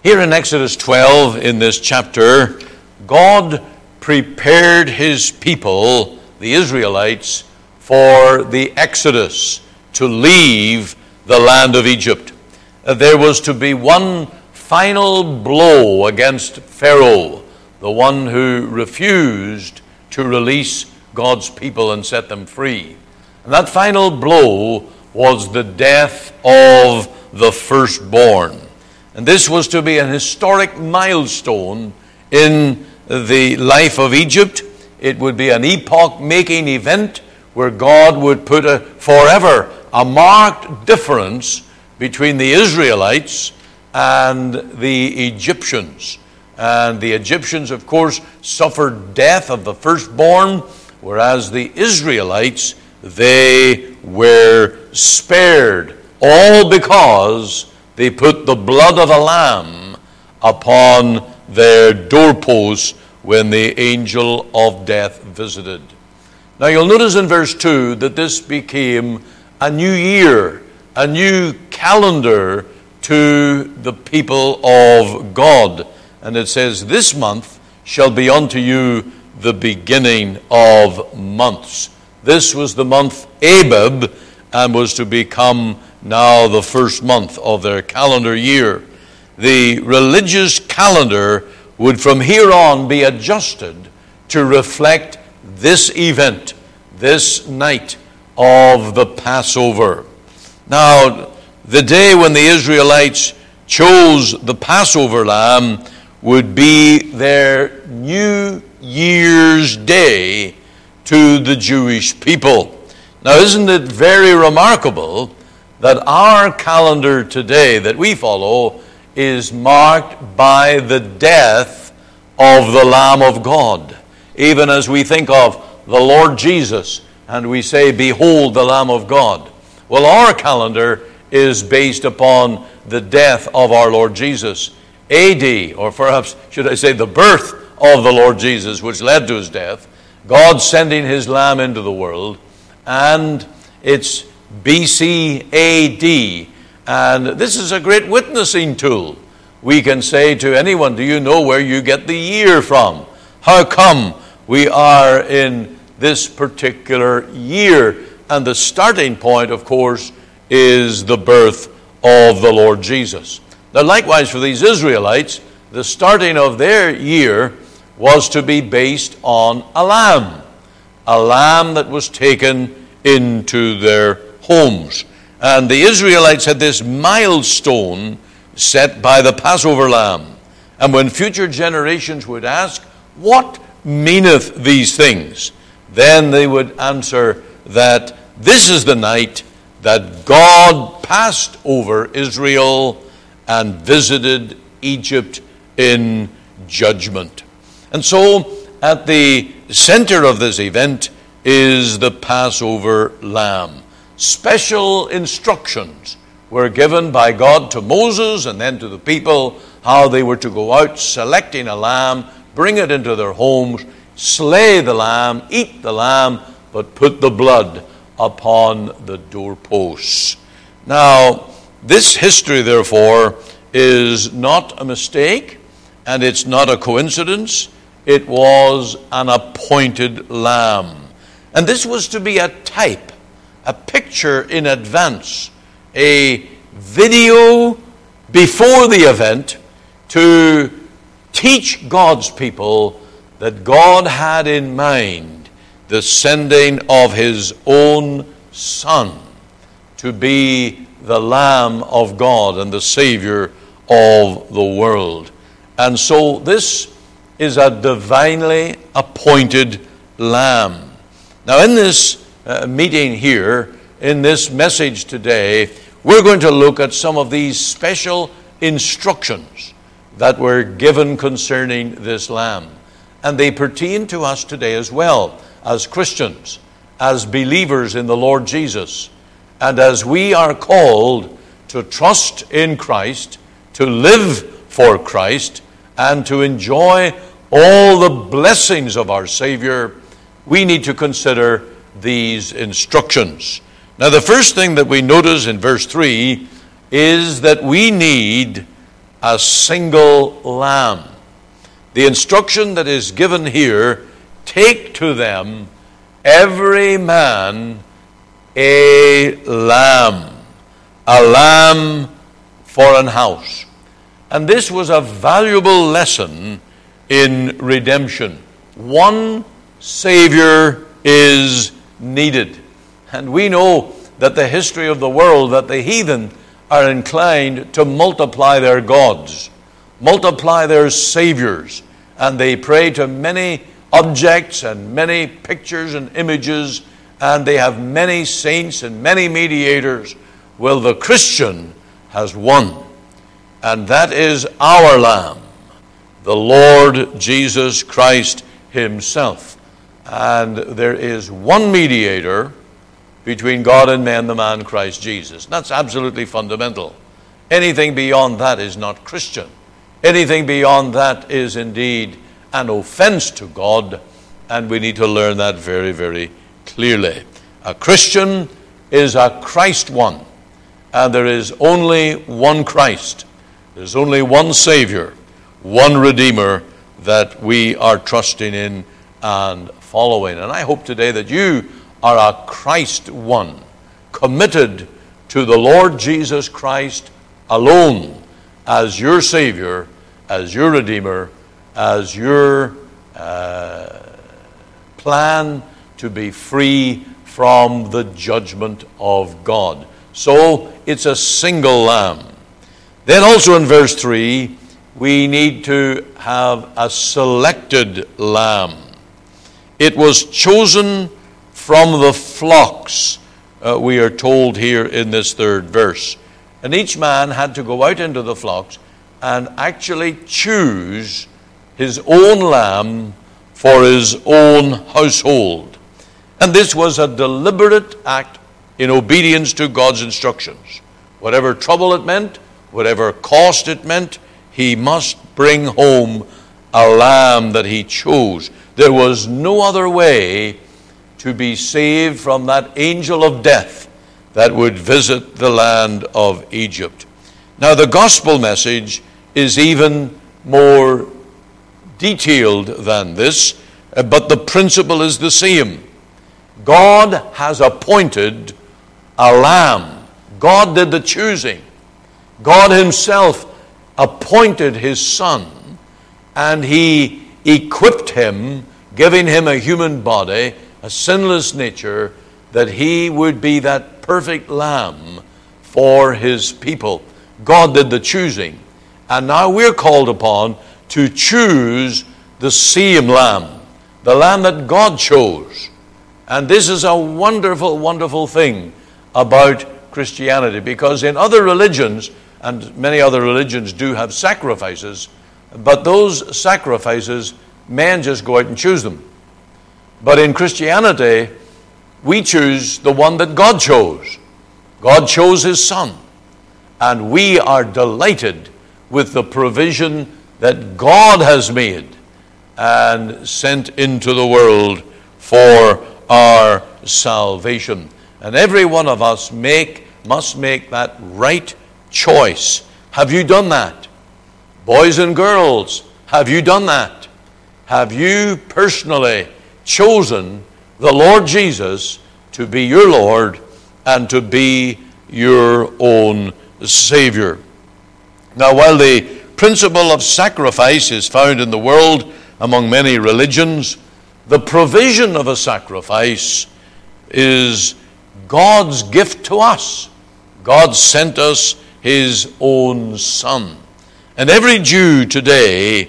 Here in Exodus 12, in this chapter, God prepared his people, the Israelites, for the Exodus, to leave the land of Egypt. There was to be one final blow against Pharaoh, the one who refused to release God's people and set them free. And that final blow was the death of the firstborn. And this was to be an historic milestone in the life of Egypt. It would be an epoch-making event where God would put forever a marked difference between the Israelites and the Egyptians. And the Egyptians, of course, suffered death of the firstborn, whereas the Israelites, they were spared, all because they put the blood of a lamb upon their doorposts when the angel of death visited. Now you'll notice in verse 2 that this became a new year, a new calendar to the people of God. And it says, "This month shall be unto you the beginning of months." This was the month Abib, and was to become now the first month of their calendar year. The religious calendar would from here on be adjusted to reflect this event, this night of the Passover. Now, the day when the Israelites chose the Passover lamb would be their New Year's Day to the Jewish people. Now, isn't it very remarkable that our calendar today that we follow is marked by the death of the Lamb of God? Even as we think of the Lord Jesus and we say, "Behold the Lamb of God." Well, our calendar is based upon the death of our Lord Jesus. AD, or perhaps should I say the birth of the Lord Jesus, which led to his death, God sending his Lamb into the world, and it's BC AD. And this is a great witnessing tool. We can say to anyone, "Do you know where you get the year from? How come we are in this particular year?" And the starting point, of course, is the birth of the Lord Jesus. Now, likewise for these Israelites, the starting of their year was to be based on a lamb that was taken into their homes. And the Israelites had this milestone set by the Passover lamb. And when future generations would ask, "What meaneth these things?" then they would answer that this is the night that God passed over Israel and visited Egypt in judgment. And so, at the center of this event is the Passover lamb. Special instructions were given by God to Moses and then to the people how they were to go out selecting a lamb, bring it into their homes, slay the lamb, eat the lamb, but put the blood upon the doorposts. Now, this history, therefore, is not a mistake, and it's not a coincidence. It was an appointed lamb. And this was to be a type, a picture in advance, a video before the event to teach God's people that God had in mind the sending of his own Son to be the Lamb of God and the Savior of the world. And so this is a divinely appointed lamb. Now, in this meeting here, in this message today, we're going to look at some of these special instructions that were given concerning this lamb. And they pertain to us today as well, as Christians, as believers in the Lord Jesus, and as we are called to trust in Christ, to live for Christ, and to enjoy all the blessings of our Savior, we need to consider these instructions. Now, the first thing that we notice in verse 3 is that we need a single lamb. The instruction that is given here, take to them every man a lamb for an house. And this was a valuable lesson in redemption. One Savior is needed. And we know that the history of the world, that the heathen are inclined to multiply their gods, multiply their saviors, and they pray to many objects and many pictures and images, and they have many saints and many mediators. Well, the Christian has one, and that is our Lamb, the Lord Jesus Christ himself. And there is one mediator between God and men, the man Christ Jesus. That's absolutely fundamental. Anything beyond that is not Christian. Anything beyond that is indeed an offense to God, and we need to learn that very, very clearly. A Christian is a Christ one, and there is only one Christ. There's only one Savior, one Redeemer that we are trusting in and following. And I hope today that you are a Christ one, committed to the Lord Jesus Christ alone as your Savior, as your Redeemer, as your plan to be free from the judgment of God. So it's a single lamb. Then also in verse 3, we need to have a selected lamb. It was chosen from the flocks, we are told here in this third verse. And each man had to go out into the flocks and actually choose his own lamb for his own household. And this was a deliberate act in obedience to God's instructions. Whatever trouble it meant, whatever cost it meant, he must bring home a lamb that he chose. There was no other way to be saved from that angel of death that would visit the land of Egypt. Now, the gospel message is even more detailed than this, but the principle is the same. God has appointed a lamb. God did the choosing. God himself appointed his son, and he equipped him, giving him a human body, a sinless nature, that he would be that perfect lamb for his people. God did the choosing. And now we're called upon to choose the same lamb, the lamb that God chose. And this is a wonderful, wonderful thing about Christianity, because in other religions, and many other religions do have sacrifices, but those sacrifices, men just go out and choose them. But in Christianity, we choose the one that God chose. God chose his son. And we are delighted with the provision that God has made and sent into the world for our salvation. And every one of us must make that right choice. Have you done that? Boys and girls, have you done that? Have you personally chosen the Lord Jesus to be your Lord and to be your own Savior? Now, while the principle of sacrifice is found in the world among many religions, the provision of a sacrifice is God's gift to us. God sent us his own Son. And every Jew today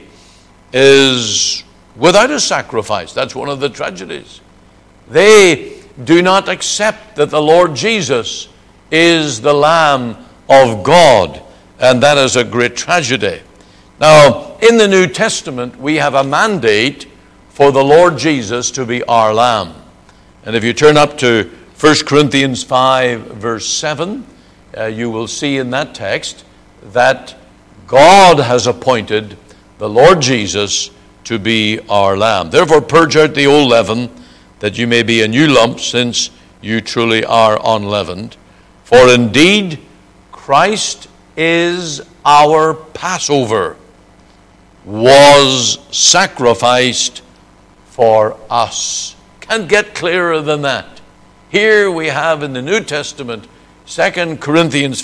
is without a sacrifice. That's one of the tragedies. They do not accept that the Lord Jesus is the Lamb of God, and that is a great tragedy. Now, in the New Testament, we have a mandate for the Lord Jesus to be our Lamb. And if you turn up to 1 Corinthians 5, verse 7, you will see in that text that God has appointed the Lord Jesus to be our Lamb. Therefore, purge out the old leaven, that you may be a new lump, since you truly are unleavened. For indeed, Christ is our Passover, was sacrificed for us. Can't get clearer than that. Here we have in the New Testament, 1 Corinthians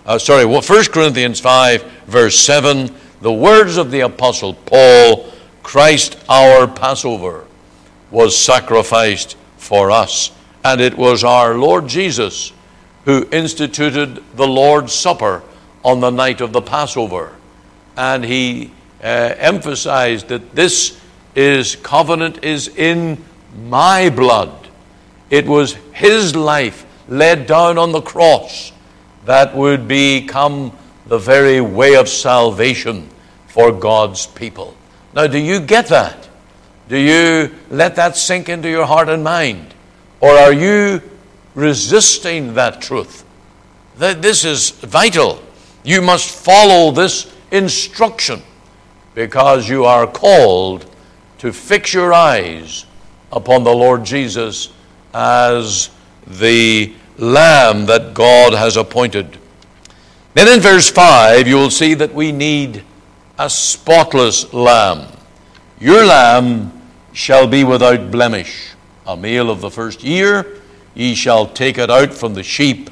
5, verse 7, the words of the Apostle Paul, Christ our Passover was sacrificed for us. And it was our Lord Jesus who instituted the Lord's Supper on the night of the Passover. And he emphasized that this covenant is in my blood. It was his life laid down on the cross that would become the very way of salvation for God's people. Now, do you get that? Do you let that sink into your heart and mind? Or are you resisting that truth? This is vital. You must follow this instruction because you are called to fix your eyes upon the Lord Jesus as the Lamb that God has appointed. Then in verse 5, you will see that we need a spotless lamb. Your lamb shall be without blemish. A male of the first year, ye shall take it out from the sheep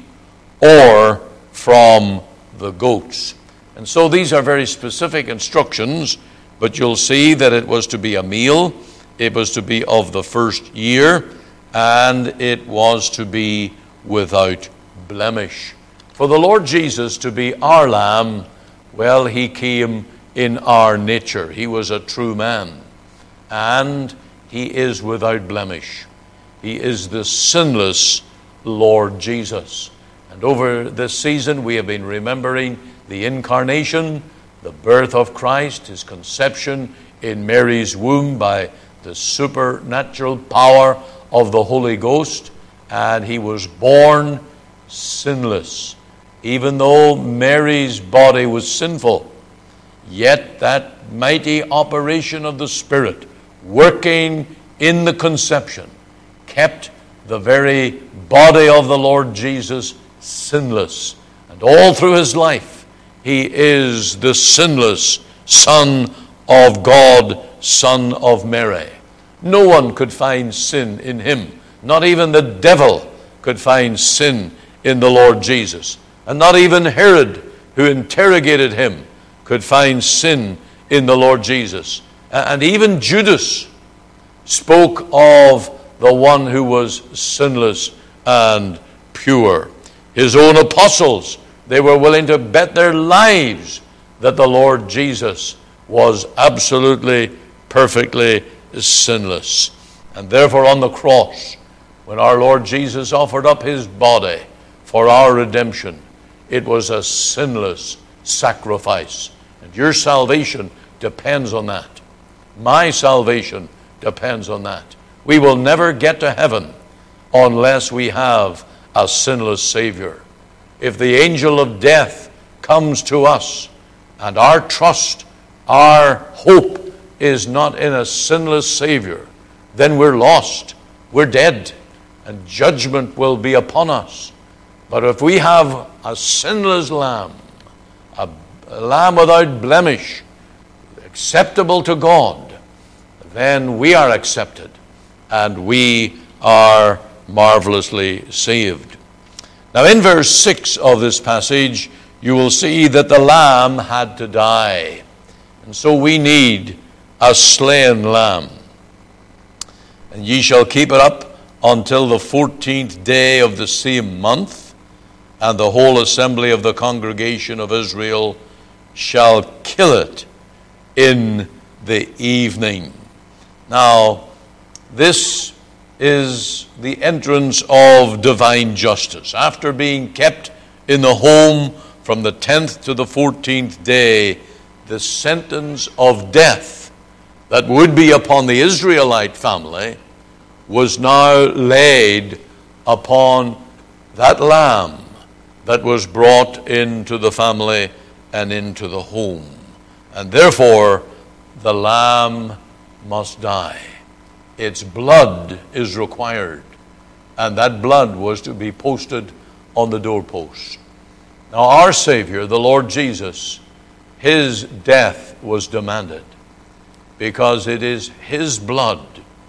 or from the goats. And so these are very specific instructions, but you'll see that it was to be a male, it was to be of the first year, and it was to be without blemish. For the Lord Jesus to be our lamb, well, he came in our nature. He was a true man, and he is without blemish. He is the sinless Lord Jesus. And over this season, we have been remembering the incarnation, the birth of Christ, his conception in Mary's womb by the supernatural power of the Holy Ghost, and he was born sinless. Even though Mary's body was sinful, yet that mighty operation of the Spirit working in the conception kept the very body of the Lord Jesus sinless. And all through his life, he is the sinless Son of God, Son of Mary. No one could find sin in him. Not even the devil could find sin in the Lord Jesus. And not even Herod, who interrogated him, could find sin in the Lord Jesus. And even Judas spoke of the one who was sinless and pure. His own apostles, they were willing to bet their lives that the Lord Jesus was absolutely, perfectly sinless. And therefore on the cross, when our Lord Jesus offered up his body for our redemption, it was a sinless sacrifice. And your salvation depends on that. My salvation depends on that. We will never get to heaven unless we have a sinless Savior. If the angel of death comes to us and our trust, our hope is not in a sinless Savior, then we're lost. We're dead, and judgment will be upon us. But if we have a sinless lamb, a lamb without blemish, acceptable to God, then we are accepted and we are marvelously saved. Now in verse 6 of this passage, you will see that the lamb had to die. And so we need a slain lamb. And ye shall keep it up until the 14th day of the same month, and the whole assembly of the congregation of Israel shall kill it in the evening. Now, this is the entrance of divine justice. After being kept in the home from the 10th to the 14th day, the sentence of death that would be upon the Israelite family was now laid upon that lamb that was brought into the family and into the home. And therefore, the lamb must die. Its blood is required, and that blood was to be posted on the doorpost. Now our Savior, the Lord Jesus, his death was demanded, because it is his blood,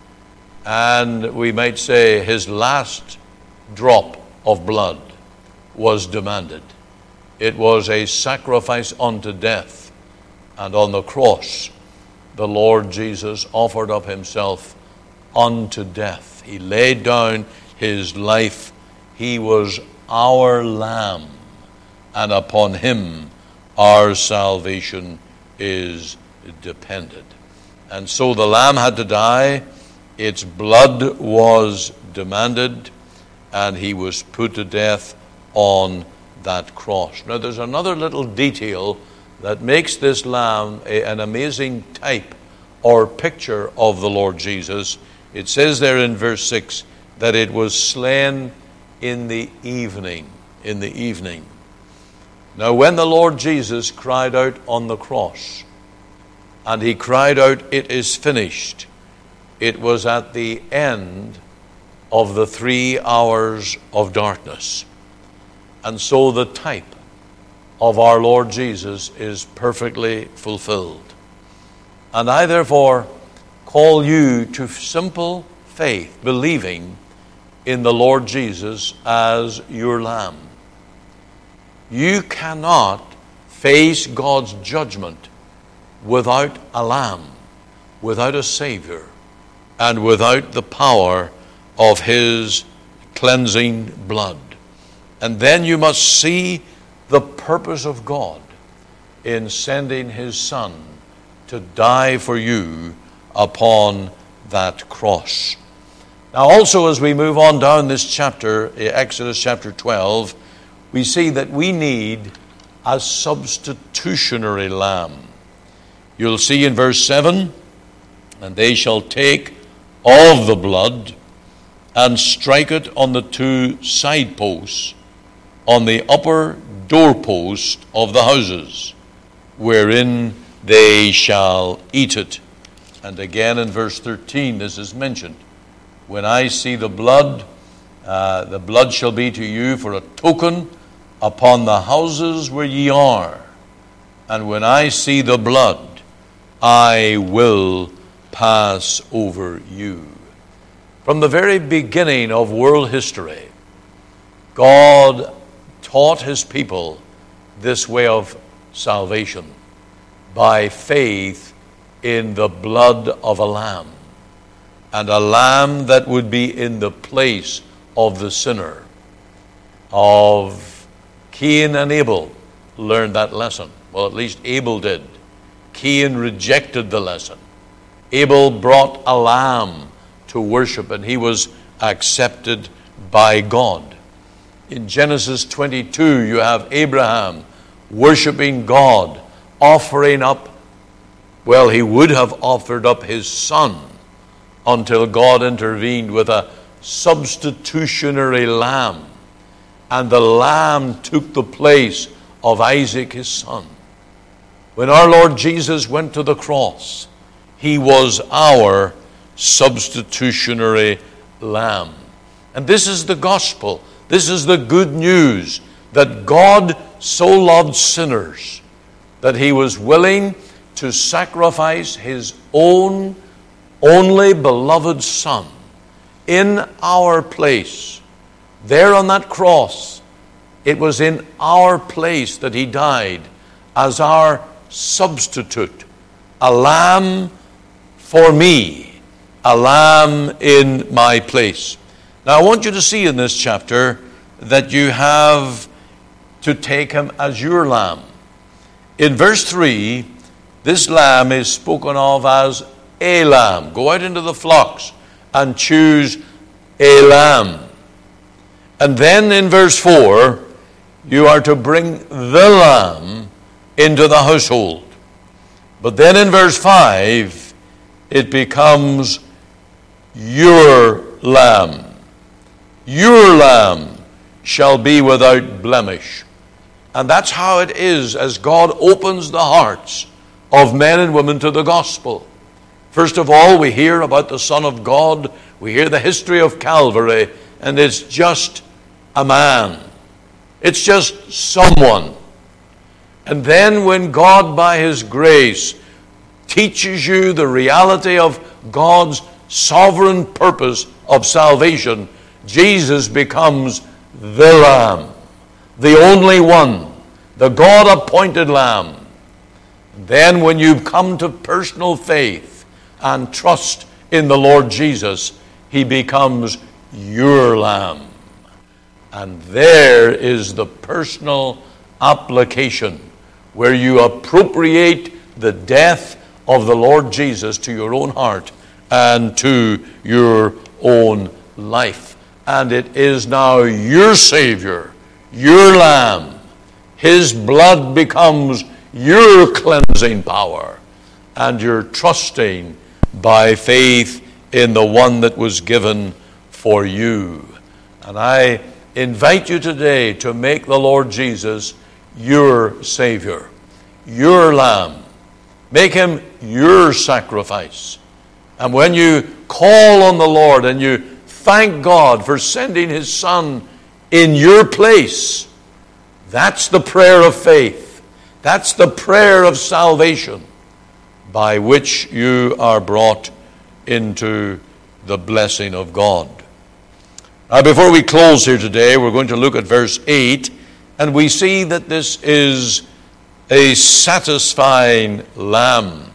and we might say his last drop of blood was demanded. It was a sacrifice unto death, and on the cross the Lord Jesus offered up himself unto death. He laid down his life. He was our lamb, and upon him our salvation is dependent. And so the lamb had to die, its blood was demanded, and he was put to death on that cross. Now there's another little detail that makes this lamb an amazing type or picture of the Lord Jesus. It says there in verse 6 that it was slain in the evening. In the evening. Now when the Lord Jesus cried out on the cross, and he cried out, "It is finished," it was at the end of the 3 hours of darkness. And so the type of our Lord Jesus is perfectly fulfilled. And I therefore call you to simple faith, believing in the Lord Jesus as your lamb. You cannot face God's judgment without a lamb, without a Savior, and without the power of his cleansing blood. And then you must see the purpose of God in sending his Son to die for you upon that cross. Now also, as we move on down this chapter, Exodus chapter 12, we see that we need a substitutionary lamb. You'll see in verse 7, "And they shall take of the blood and strike it on the 2 side posts, on the upper doorpost of the houses, wherein they shall eat it." And again in verse 13, this is mentioned. "When I see the blood shall be to you for a token upon the houses where ye are. And when I see the blood, I will pass over you." From the very beginning of world history, God taught his people this way of salvation by faith in the blood of a lamb, and a lamb that would be in the place of the sinner. Of Cain and Abel learned that lesson. Well, at least Abel did. Cain rejected the lesson. Abel brought a lamb to worship, and he was accepted by God. In Genesis 22, you have Abraham worshiping God, offering up, well, he would have offered up his son until God intervened with a substitutionary lamb. And the lamb took the place of Isaac, his son. When our Lord Jesus went to the cross, he was our substitutionary lamb. And this is the gospel. This is the good news, that God so loved sinners that he was willing to sacrifice his own only beloved Son in our place. There on that cross, it was in our place that he died as our substitute, a lamb for me, a lamb in my place. Now I want you to see in this chapter that you have to take him as your lamb. In verse 3, this lamb is spoken of as a lamb. Go out into the flocks and choose a lamb. And then in verse 4, you are to bring the lamb into the household. But then in verse 5, it becomes your lamb. Your lamb shall be without blemish. And that's how it is as God opens the hearts of men and women to the gospel. First of all, we hear about the Son of God. We hear the history of Calvary, and it's just a man. It's just someone. And then when God, by His grace, teaches you the reality of God's sovereign purpose of salvation, Jesus becomes the Lamb, the only one, the God-appointed Lamb. Then when you come to personal faith and trust in the Lord Jesus, He becomes your Lamb. And there is the personal application where you appropriate the death of the Lord Jesus to your own heart and to your own life. And it is now your Savior, your Lamb. His blood becomes your cleansing power, and you're trusting by faith in the one that was given for you. And I invite you today to make the Lord Jesus your Savior, your Lamb. Make Him your sacrifice. And when you call on the Lord and you thank God for sending His Son in your place, that's the prayer of faith. That's the prayer of salvation by which you are brought into the blessing of God. Now, before we close here today, we're going to look at verse 8, and we see that this is a satisfying lamb.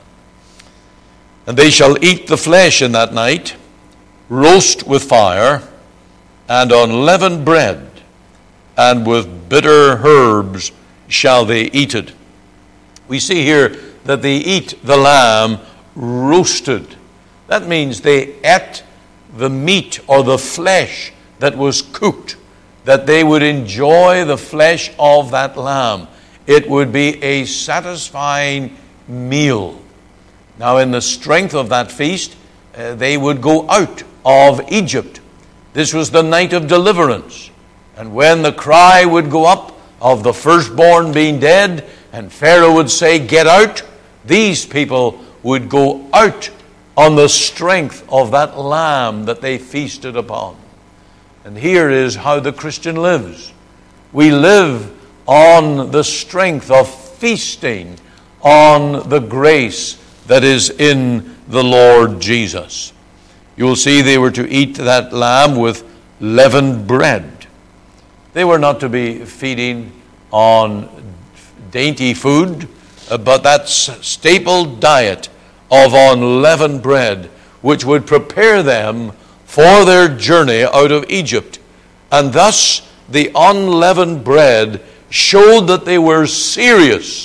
And they shall eat the flesh in that night, roast with fire, and on leavened bread, and with bitter herbs shall they eat it. We see here that they eat the lamb roasted. That means they ate the meat or the flesh that was cooked, that they would enjoy the flesh of that lamb. It would be a satisfying meal. Now, in the strength of that feast, they would go out of Egypt. This was the night of deliverance. And when the cry would go up of the firstborn being dead, and Pharaoh would say, "Get out," these people would go out on the strength of that lamb that they feasted upon. And here is how the Christian lives. We live on the strength of feasting on the grace that is in the Lord Jesus. You will see they were to eat that lamb with leavened bread. They were not to be feeding on dainty food, but that staple diet of unleavened bread, which would prepare them for their journey out of Egypt. And thus the unleavened bread showed that they were serious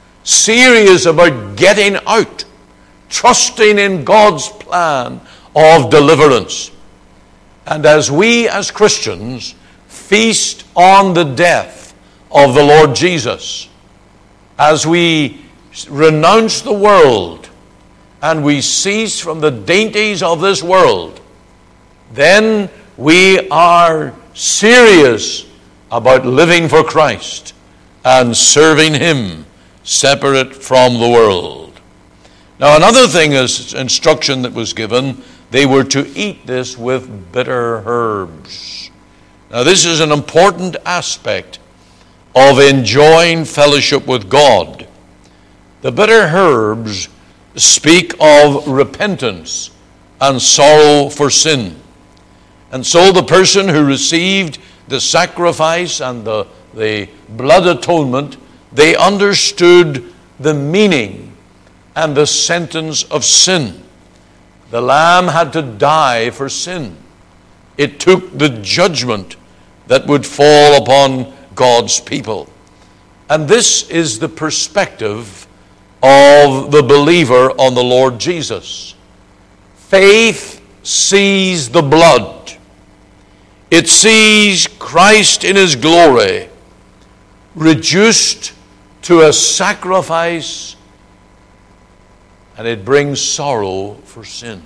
about getting out, trusting in God's plan of deliverance. And as we as Christians feast on the death of the Lord Jesus, as we renounce the world and we cease from the dainties of this world, then we are serious about living for Christ and serving Him separate from the world. Now, another thing is instruction that was given, they were to eat this with bitter herbs. Now, this is an important aspect of enjoying fellowship with God. The bitter herbs speak of repentance and sorrow for sin. And so the person who received the sacrifice and the blood atonement, they understood the meaning and the sentence of sin. The lamb had to die for sin. It took the judgment that would fall upon God's people. And this is the perspective of the believer on the Lord Jesus. Faith sees the blood. It sees Christ in His glory reduced to a sacrifice, and it brings sorrow for sin.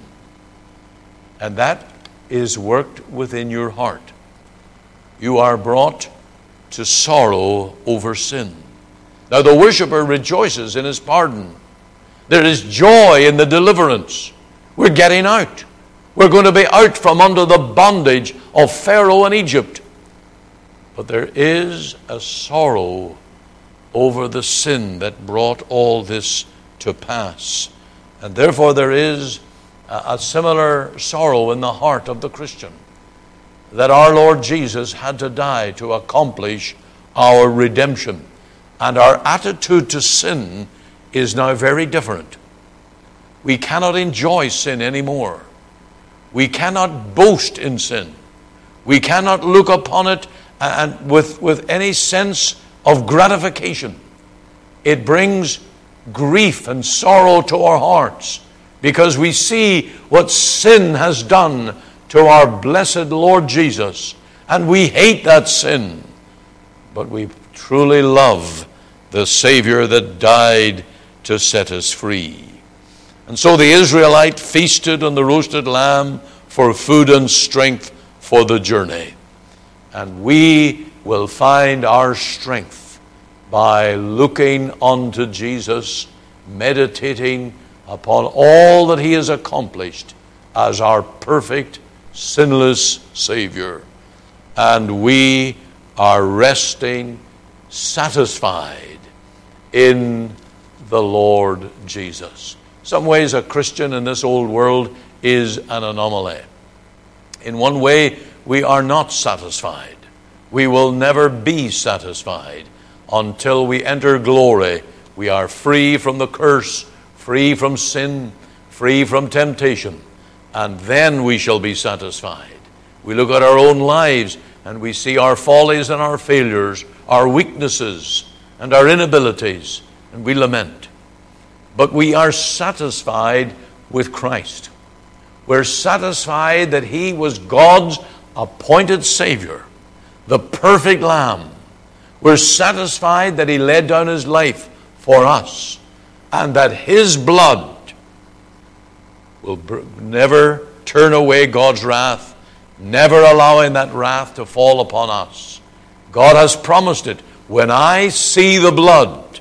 And that is worked within your heart. You are brought to sorrow over sin. Now the worshiper rejoices in his pardon. There is joy in the deliverance. We're getting out. We're going to be out from under the bondage of Pharaoh and Egypt. But there is a sorrow over the sin that brought all this to pass. And therefore there is a similar sorrow in the heart of the Christian, that our Lord Jesus had to die to accomplish our redemption. And our attitude to sin is now very different. We cannot enjoy sin anymore. We cannot boast in sin. We cannot look upon it and with any sense of gratification. It brings grief and sorrow to our hearts because we see what sin has done to our blessed Lord Jesus, and we hate that sin. But we truly love the Savior that died to set us free. And so the Israelite feasted on the roasted lamb for food and strength for the journey. And we will find our strength by looking unto Jesus, meditating upon all that he has accomplished as our perfect, sinless Savior. And we are resting, satisfied in the Lord Jesus. Some ways a Christian in this old world is an anomaly. In one way, we are not satisfied. We will never be satisfied until we enter glory. We are free from the curse, free from sin, free from temptation, and then we shall be satisfied. We look at our own lives and we see our follies and our failures, our weaknesses and our inabilities, and we lament. But we are satisfied with Christ. We're satisfied that he was God's appointed Savior, the perfect Lamb. We're satisfied that he laid down his life for us, and that his blood will never turn away God's wrath, never allowing that wrath to fall upon us. God has promised it. When I see the blood,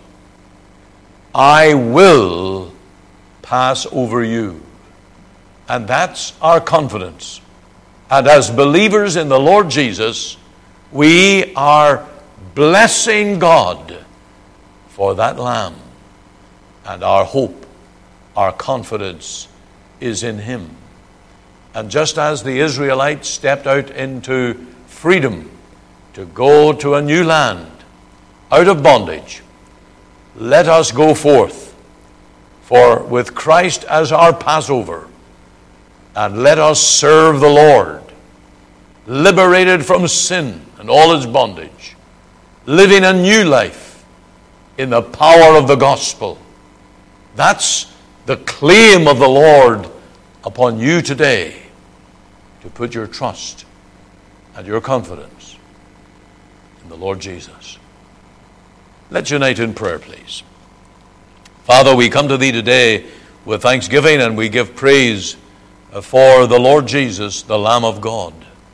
I will pass over you. And that's our confidence. And as believers in the Lord Jesus, we are blessing God for that Lamb. And our hope, our confidence is in him. And just as the Israelites stepped out into freedom to go to a new land, out of bondage, let us go forth, for with Christ as our Passover, and let us serve the Lord, liberated from sin and all its bondage, living a new life in the power of the gospel. That's the claim of the Lord upon you today, to put your trust and your confidence in the Lord Jesus. Let's unite in prayer, please. Father, we come to thee today with thanksgiving, and we give praise for the Lord Jesus, the Lamb of God.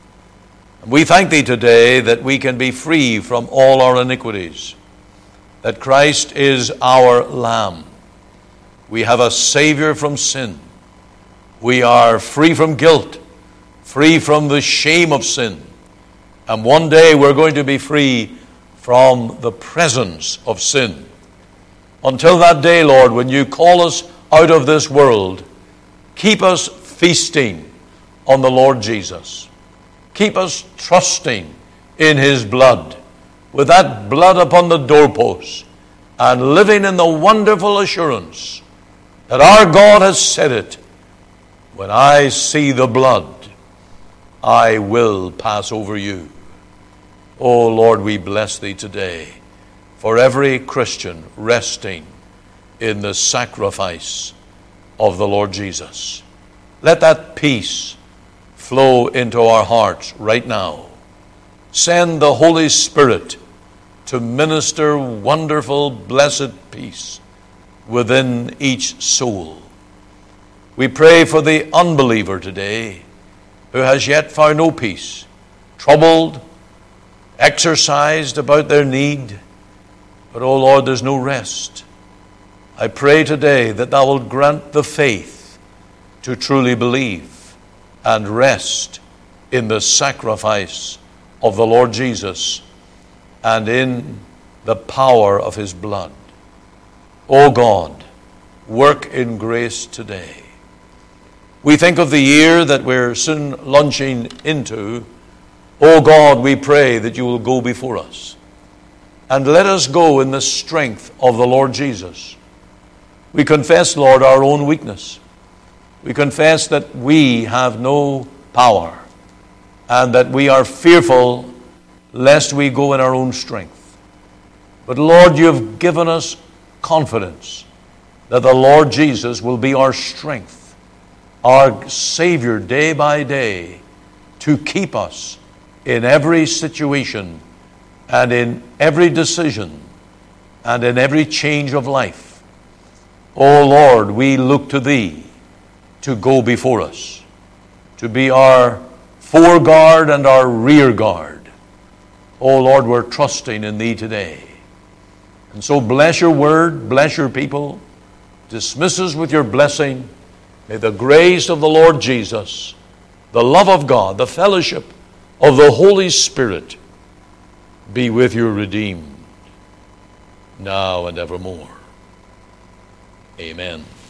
We thank thee today that we can be free from all our iniquities, that Christ is our Lamb. We have a Savior from sin. We are free from guilt, free from the shame of sin. And one day we're going to be free from the presence of sin. Until that day, Lord, when you call us out of this world, keep us feasting on the Lord Jesus. Keep us trusting in his blood, with that blood upon the doorposts, and living in the wonderful assurance that our God has said it. When I see the blood, I will pass over you. Oh Lord, we bless thee today for every Christian resting in the sacrifice of the Lord Jesus. Let that peace flow into our hearts right now. Send the Holy Spirit to minister wonderful, blessed peace within each soul. We pray for the unbeliever today who has yet found no peace, troubled, exercised about their need, but oh Lord, there's no rest. I pray today that thou wilt grant the faith to truly believe and rest in the sacrifice of the Lord Jesus and in the power of his blood. O God, work in grace today. We think of the year that we're soon launching into. O God, we pray that you will go before us. And let us go in the strength of the Lord Jesus. We confess, Lord, our own weakness. We confess that we have no power and that we are fearful lest we go in our own strength. But Lord, you have given us confidence that the Lord Jesus will be our strength, our Savior day by day, to keep us in every situation and in every decision and in every change of life. O Lord, we look to Thee to go before us, to be our foreguard and our rear guard. O Lord, we're trusting in Thee today. And so bless your word, bless your people, dismiss us with your blessing. May the grace of the Lord Jesus, the love of God, the fellowship of the Holy Spirit be with your redeemed, now and evermore. Amen.